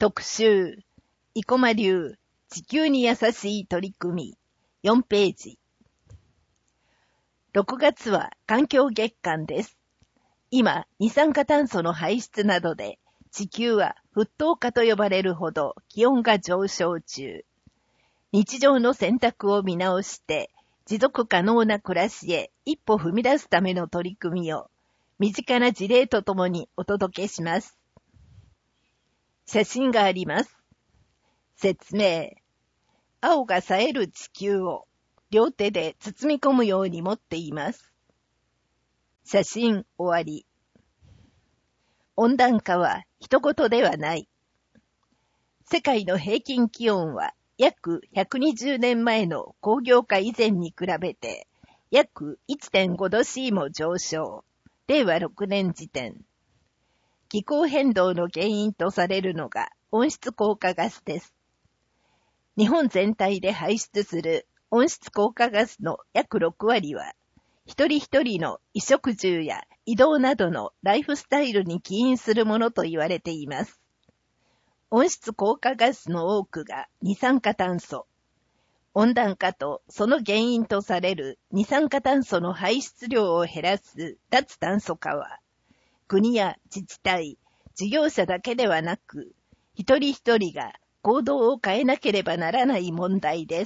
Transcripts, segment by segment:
特集、生駒流、地球に優しい取り組み、4ページ。6月は環境月間です。今、二酸化炭素の排出などで、地球は沸騰化と呼ばれるほど気温が上昇中。日常の選択を見直して、持続可能な暮らしへ一歩踏み出すための取り組みを、身近な事例とともにお届けします。写真があります。説明。青が冴える地球を両手で包み込むように持っています。写真終わり。温暖化は人事ではない。世界の平均気温は約120年前の工業化以前に比べて約 1.5 度 C も上昇。令和6年時点。気候変動の原因とされるのが温室効果ガスです。日本全体で排出する温室効果ガスの約6割は、一人一人の衣食住や移動などのライフスタイルに起因するものと言われています。温室効果ガスの多くが二酸化炭素。温暖化とその原因とされる二酸化炭素の排出量を減らす脱炭素化は、国や自治体、事業者だけではなく、一人一人が行動を変えなければならない問題です。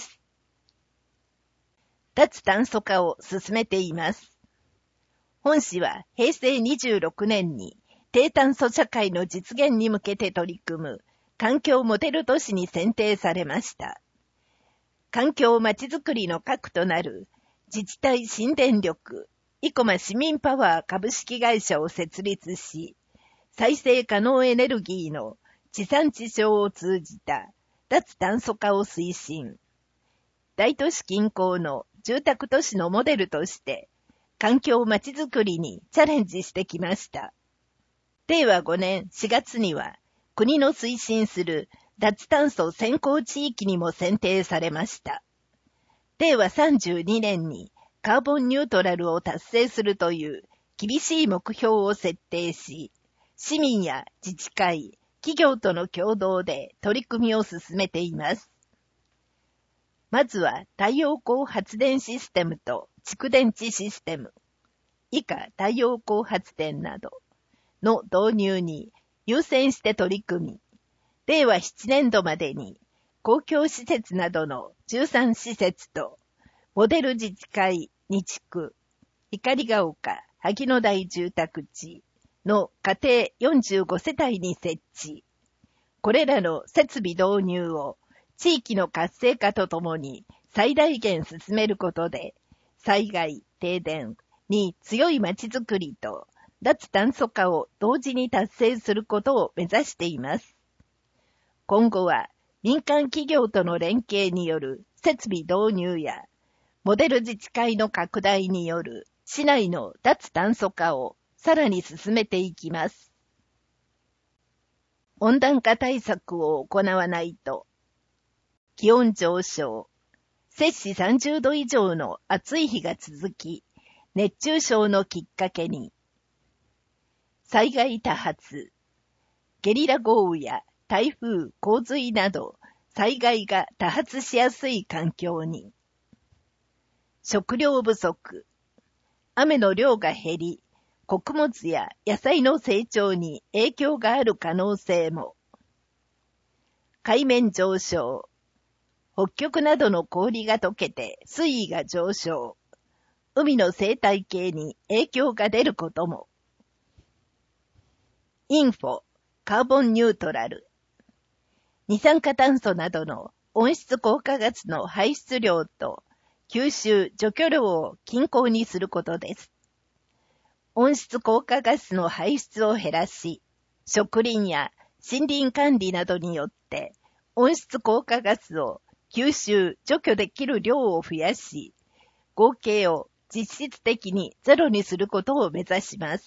脱炭素化を進めています。本誌は平成26年に低炭素社会の実現に向けて取り組む環境モデル都市に選定されました。環境まちづくりの核となる自治体新電力、生駒市民パワー株式会社を設立し、再生可能エネルギーの地産地消を通じた脱炭素化を推進。大都市近郊の住宅都市のモデルとして、環境まちづくりにチャレンジしてきました。令和5年4月には、国の推進する脱炭素先行地域にも選定されました。令和32年にカーボンニュートラルを達成するという厳しい目標を設定し、市民や自治会、企業との共同で取り組みを進めています。まずは太陽光発電システムと蓄電池システム、以下太陽光発電などの導入に優先して取り組み、令和7年度までに公共施設などの13施設とモデル自治会2地区、光が丘、萩野台住宅地の家庭45世帯に設置。これらの設備導入を地域の活性化とともに最大限進めることで、災害、停電に強い街づくりと脱炭素化を同時に達成することを目指しています。今後は民間企業との連携による設備導入やモデル自治会の拡大による市内の脱炭素化をさらに進めていきます。温暖化対策を行わないと、気温上昇、摂氏30度以上の暑い日が続き、熱中症のきっかけに、災害多発、ゲリラ豪雨や台風、洪水など災害が多発しやすい環境に、食料不足、雨の量が減り、穀物や野菜の成長に影響がある可能性も。海面上昇。北極などの氷が溶けて水位が上昇。海の生態系に影響が出ることも。インフォ、カーボンニュートラル。二酸化炭素などの温室効果ガスの排出量と吸収除去量を均衡にすることです。温室効果ガスの排出を減らし、植林や森林管理などによって温室効果ガスを吸収除去できる量を増やし、合計を実質的にゼロにすることを目指します。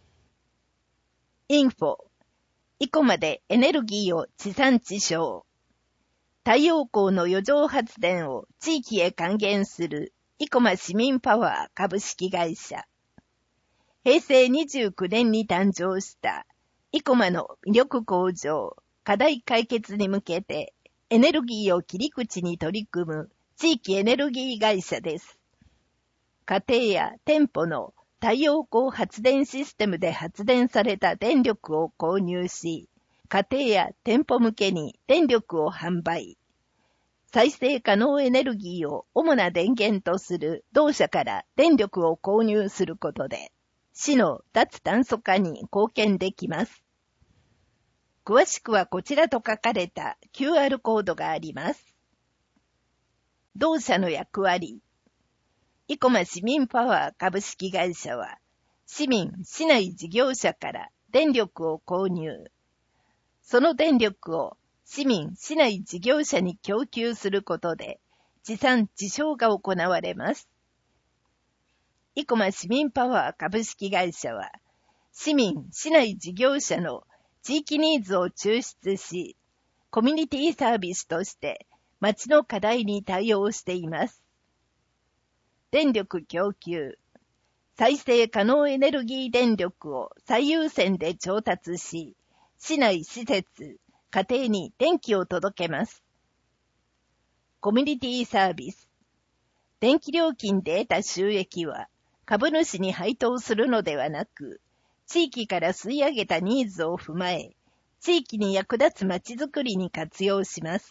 インフォ、生駒でエネルギーを地産地消。太陽光の余剰発電を地域へ還元する生駒市民パワー株式会社。平成29年に誕生した生駒の魅力向上課題解決に向けてエネルギーを切り口に取り組む地域エネルギー会社です。家庭や店舗の太陽光発電システムで発電された電力を購入し、家庭や店舗向けに電力を販売。再生可能エネルギーを主な電源とする同社から電力を購入することで、市の脱炭素化に貢献できます。詳しくはこちらと書かれた QR コードがあります。同社の役割。生駒市民パワー株式会社は、市民・市内事業者から電力を購入。その電力を市民・市内事業者に供給することで、地産地消が行われます。生駒市民パワー株式会社は、市民・市内事業者の地域ニーズを抽出し、コミュニティサービスとして町の課題に対応しています。電力供給。再生可能エネルギー電力を最優先で調達し、市内施設、家庭に電気を届けます。コミュニティサービス。電気料金で得た収益は株主に配当するのではなく、地域から吸い上げたニーズを踏まえ、地域に役立つまちづくりに活用します。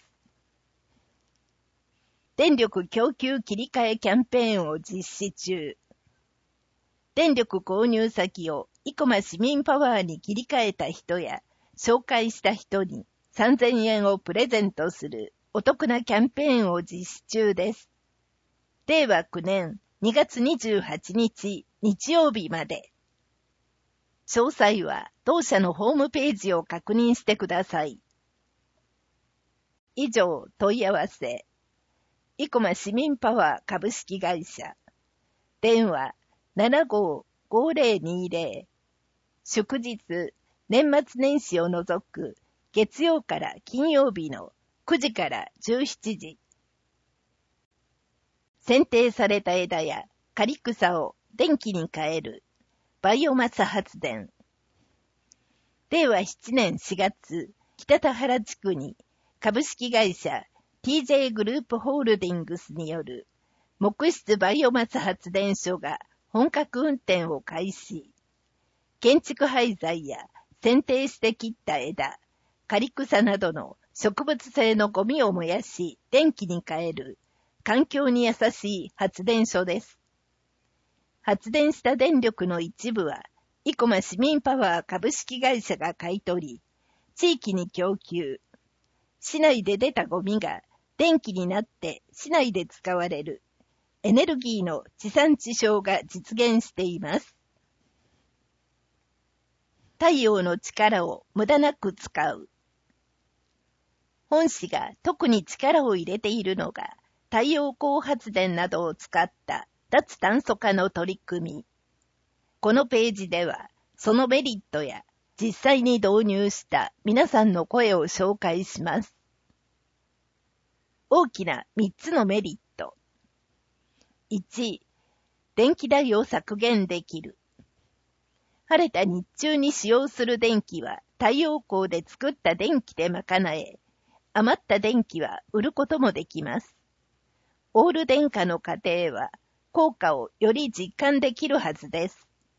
電力供給切り替えキャンペーンを実施中。電力購入先を生駒市民パワーに切り替えた人や、紹介した人に3000円をプレゼントするお得なキャンペーンを実施中です。令和9年2月28日日曜日まで。詳細は同社のホームページを確認してください。以上、問い合わせ。生駒市民パワー株式会社。電話755020。祝日、年末年始を除く月曜から金曜日の9時から17時。剪定された枝や刈草を電気に変えるバイオマス発電。令和7年4月、北田原地区に株式会社TJ グループホールディングスによる木質バイオマス発電所が本格運転を開始。建築廃材や剪定して切った枝、刈草などの植物性のゴミを燃やし電気に変える環境に優しい発電所です。発電した電力の一部は生駒市民パワー株式会社が買い取り、地域に供給。市内で出たゴミが電気になって市内で使われるエネルギーの地産地消が実現しています。太陽の力を無駄なく使う。本市が特に力を入れているのが太陽光発電などを使った脱炭素化の取り組み。このページではそのメリットや実際に導入した皆さんの声を紹介します。大きな3つのメリット。1、電気代を削減できる。晴れた日中に使用する電気は太陽光で作った電気で賄え、余った電気は売ることもできます。オール電化の家庭は効果をより実感できるはずです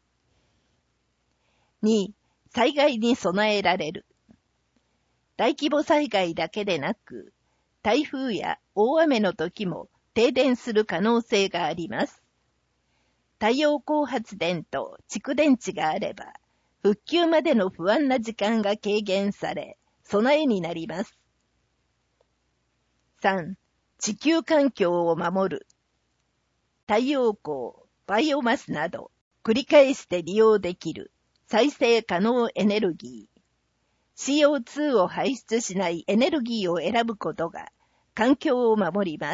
。2、災害に備えられる。大規模災害だけでなく、台風や大雨の時も停電する可能性があります。太陽光発電と蓄電池があれば、復旧までの不安な時間が軽減され、備えになります。3、地球環境を守る。太陽光、バイオマスなど、繰り返して利用できる再生可能エネルギー。CO2 を排出しないエネルギーを選ぶことが環境を守ります。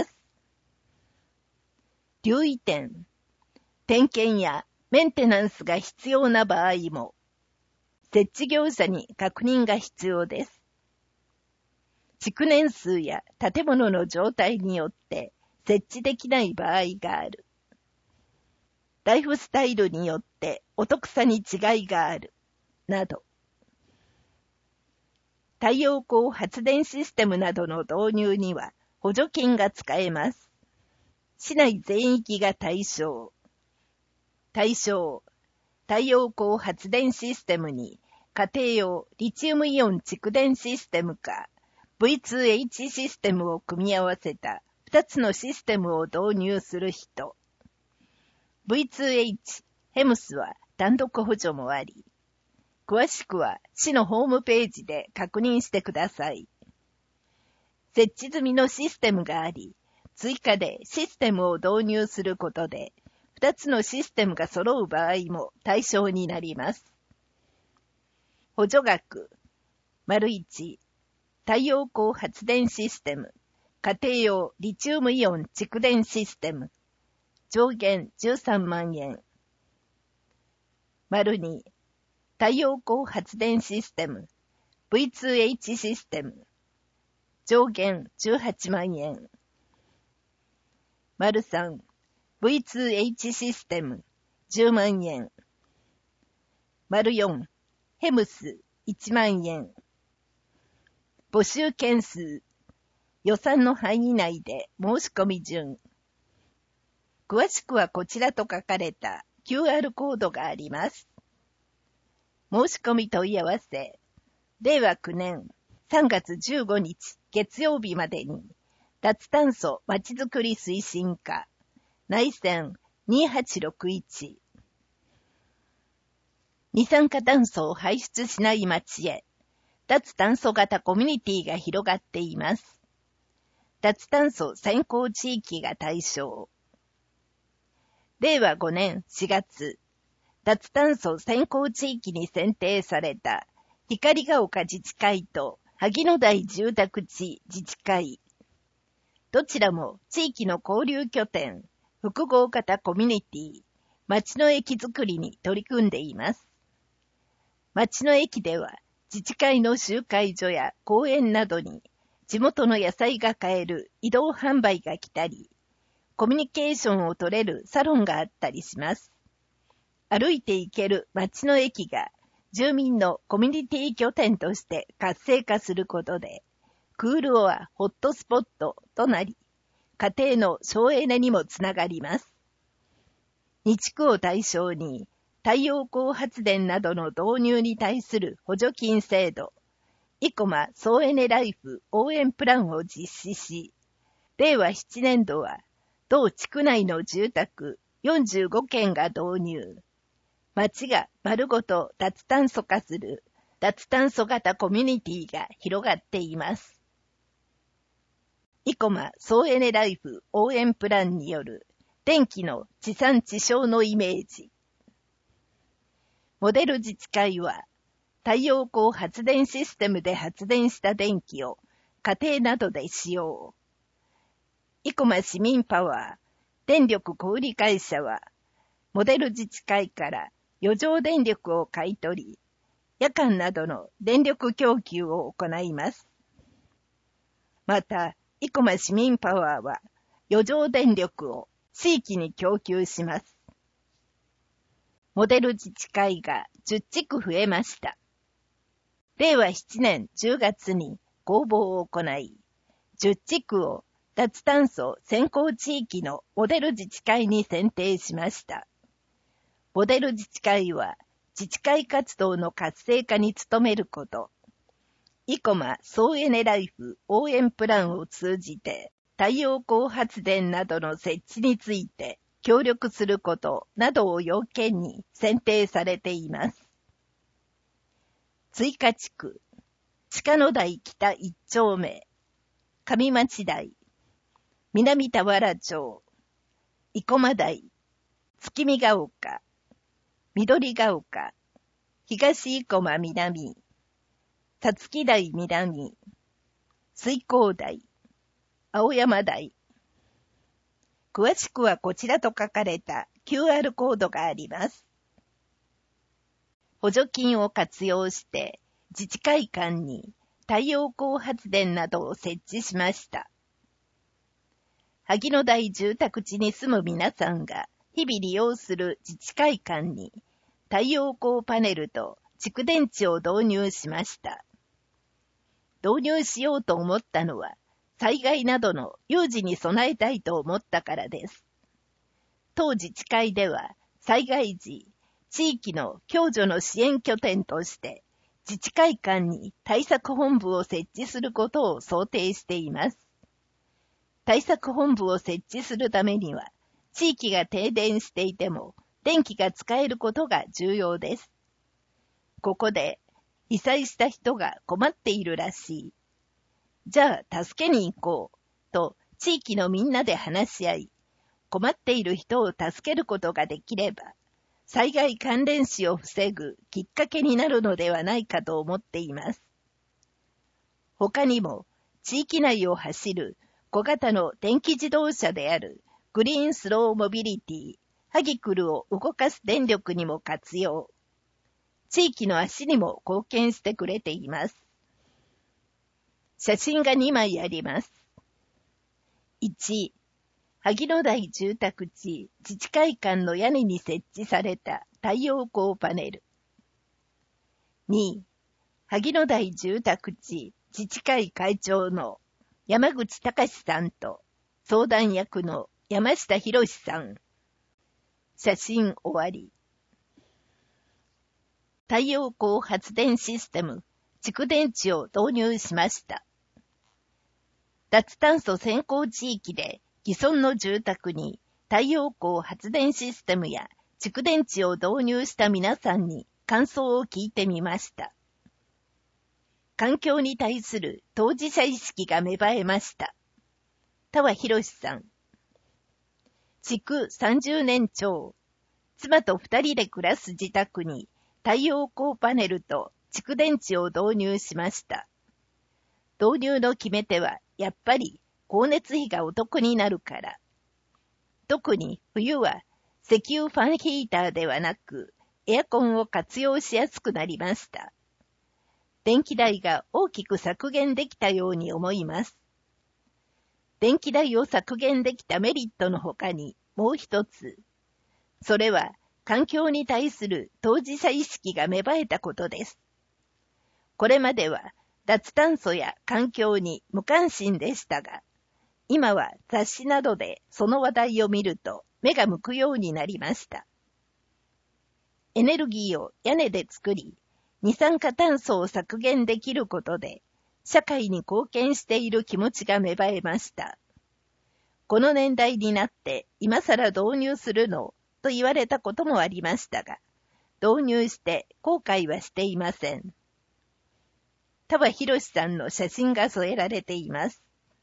留意点。点検やメンテナンスが必要な場合も、設置業者に確認が必要です。築年数や建物の状態によって設置できない場合がある。ライフスタイルによってお得さに違いがある。など。 太陽光発電システムなどの導入には補助金が使えます。市内全域が対象。対象、太陽光発電システムに家庭用リチウムイオン蓄電システムか V2H システムを組み合わせた2つのシステムを導入する人。V2H、ヘムスは単独補助もあり、詳しくは市のホームページで確認してください。設置済みのシステムがあり、追加でシステムを導入することで、2つのシステムが揃う場合も対象になります。補助額、1、太陽光発電システム、家庭用リチウムイオン蓄電システム、上限13万円。2、太陽光発電システム、V2H システム、上限18万円。3、V2H システム、10万円。4、ヘムス、1万円。募集件数、予算の範囲内で申し込み順。詳しくはこちらと書かれた QR コードがあります。申し込み問い合わせ、令和9年3月15日月曜日までに、脱炭素まちづくり推進課、内線2861。二酸化炭素を排出しない街へ、脱炭素型コミュニティが広がっています。脱炭素先行地域が対象。令和5年4月、脱炭素先行地域に選定された光が丘自治会と萩野台住宅地自治会。どちらも地域の交流拠点、複合型コミュニティ、町の駅づくりに取り組んでいます。町の駅では自治会の集会所や公園などに地元の野菜が買える移動販売が来たり、コミュニケーションを取れるサロンがあったりします。歩いて行ける町の駅が住民のコミュニティ拠点として活性化することで、クールオアホットスポットとなり、家庭の省エネにもつながります。日区を対象に、太陽光発電などの導入に対する補助金制度、イコマ総エネライフ応援プランを実施し、令和7年度は、同地区内の住宅45軒が導入。町が丸ごと脱炭素化する脱炭素型コミュニティが広がっています。イコマ総エネライフ応援プランによる電気の地産地消のイメージ。モデル自治会は太陽光発電システムで発電した電気を家庭などで使用。イコマ市民パワー電力小売会社はモデル自治会から余剰電力を買い取り、夜間などの電力供給を行います。また、イコマ市民パワーは余剰電力を地域に供給します。モデル自治会が10地区増えました。令和7年10月に公募を行い、10地区を脱炭素先行地域のモデル自治会に選定しました。モデル自治会は自治会活動の活性化に努めること、イコマ総エネライフ応援プランを通じて太陽光発電などの設置について協力することなどを要件に選定されています。追加地区、鹿野台北1丁目、上町台、南田原町、生駒台、月見ヶ丘、緑ヶ丘、東生駒南、さつき台南、水光台、青山台。詳しくはこちらと書かれた QR コードがあります。補助金を活用して自治会館に太陽光発電などを設置しました。萩野台住宅地に住む皆さんが日々利用する自治会館に太陽光パネルと蓄電池を導入しました。 導入しようと思ったのは、災害などの有事に備えたいと思ったからです。当自治会では、災害時、地域の共助の支援拠点として、自治会館に対策本部を設置することを想定しています。対策本部を設置するためには、地域が停電していても、電気が使えることが重要です。ここで、被災した人が困っているらしい。じゃあ、助けに行こう、と地域のみんなで話し合い、困っている人を助けることができれば、災害関連死を防ぐきっかけになるのではないかと思っています。他にも、地域内を走る小型の電気自動車であるグリーンスローモビリティ、ハギクルを動かす電力にも活用。地域の足にも貢献してくれています。写真が2枚あります。1、萩野台住宅地自治会館の屋根に設置された太陽光パネル。2、萩野台住宅地自治会会長の山口隆さんと相談役の山下博さん。写真終わり。太陽光発電システム、蓄電池を導入しました。脱炭素先行地域で既存の住宅に太陽光発電システムや蓄電池を導入した皆さんに感想を聞いてみました。環境に対する当事者意識が芽生えました。田和博さん。築30年超。妻と2人で暮らす自宅に太陽光パネルと蓄電池を導入しました。導入の決め手はやっぱり光熱費がお得になるから。特に冬は石油ファンヒーターではなくエアコンを活用しやすくなりました。電気代が大きく削減できたように思います。電気代を削減できたメリットの他にもう一つ。それは環境に対する当事者意識が芽生えたことです。これまでは脱炭素や環境に無関心でしたが、今は雑誌などでその話題を見ると目が向くようになりました。エネルギーを屋根で作り、二酸化炭素を削減できることで、社会に貢献している気持ちが芽生えました。この年代になって今更導入するのと言われたこともありましたが、導入して後悔はしていません。田和博さんの写真が添えられています。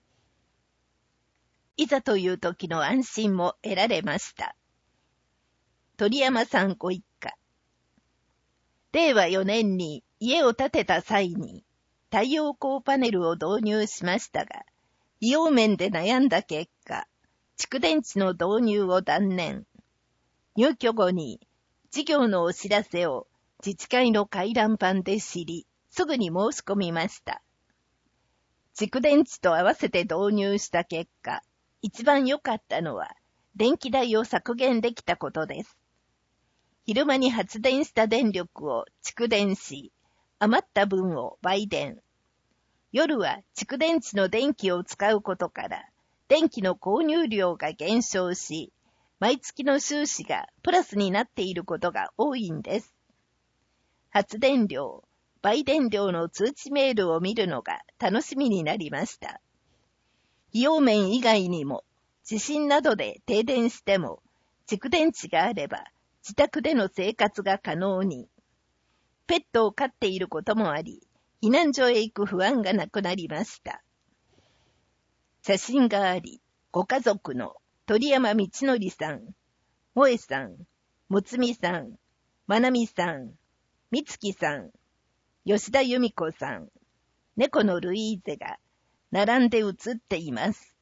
いざという時の安心も得られました。鳥山さんご一家。令和4年に家を建てた際に太陽光パネルを導入しましたが、費用面で悩んだ結果、蓄電池の導入を断念。入居後に事業のお知らせを自治会の回覧板で知り、すぐに申し込みました。蓄電池と合わせて導入した結果、一番良かったのは電気代を削減できたことです。昼間に発電した電力を蓄電し、余った分を売電。夜は蓄電池の電気を使うことから、電気の購入量が減少し、毎月の収支がプラスになっていることが多いんです。発電量、売電量の通知メールを見るのが楽しみになりました。費用面以外にも、地震などで停電しても、蓄電池があれば、自宅での生活が可能に。ペットを飼っていることもあり、避難所へ行く不安がなくなりました。写真があり、ご家族の鳥山道則さん、萌えさん、むつみさん、まなみさん、みつきさん、吉田由美子さん、猫のルイーゼが並んで写っています。